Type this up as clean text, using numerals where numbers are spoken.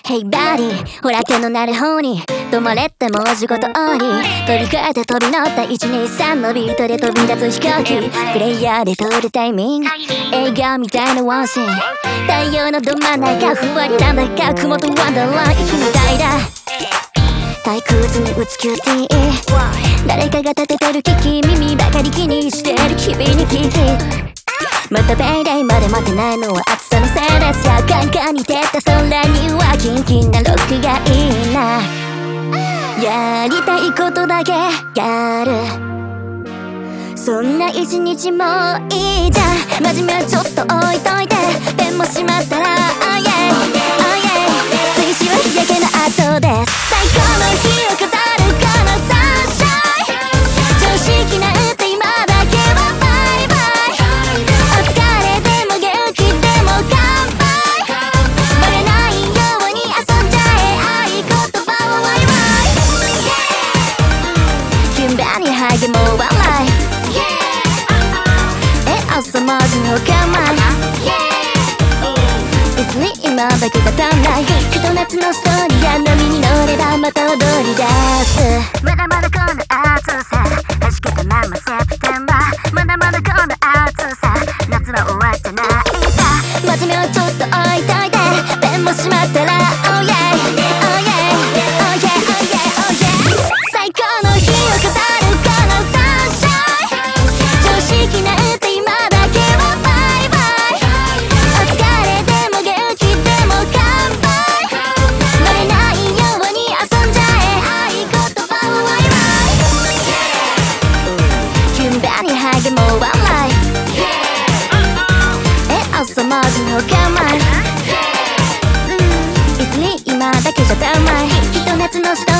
Hey buddy ほら手のなる方に止まれって文字ごとに飛び越えて飛び乗った123のビートで飛び立つ飛行機プレイヤーで通るタイミング映画みたいなワンシーン太陽のど真ん中ふわりなんだか雲とワンダーラン息みたいだ退屈に打つキューティー誰かが立ててる機器耳ばかり気にしてる君に聞きまたペイデイまで待てないのは暑さのせいですよカンカンに照った空にはキンキンなロックがいいなやりたいことだけやるそんな一日もいいじゃん真面目はちょっと置いといてペンもしまったら Oh yeah Oh yeah 次しは日焼けの後です最高の日を飾るこのサンシャイン常識なって今だけはバイバイお疲れでも元気でも乾杯バレないように遊んじゃえ合言葉はワイワイ順番にハゲも笑い朝までの我慢別に今だけが足んないひと夏のストーリーや波に乗ればまた踊り出すまだまだこの暑さ弾けたままセプテンバーまだまだこの暑さ夏は終わってないさ真面目はちょっと置いといてペンもしまったら Oh yeah Oh yeah Oh yeah Oh yeah Oh yeah 最高の日を飾るこのサンシャイン常識なって今だけはバイバイお疲れでも元気でも乾杯バレないように遊んじゃえ合言葉はワイワイ順番にハゲも笑い朝までの我慢別に今だけじゃ足んないひと夏のストーリー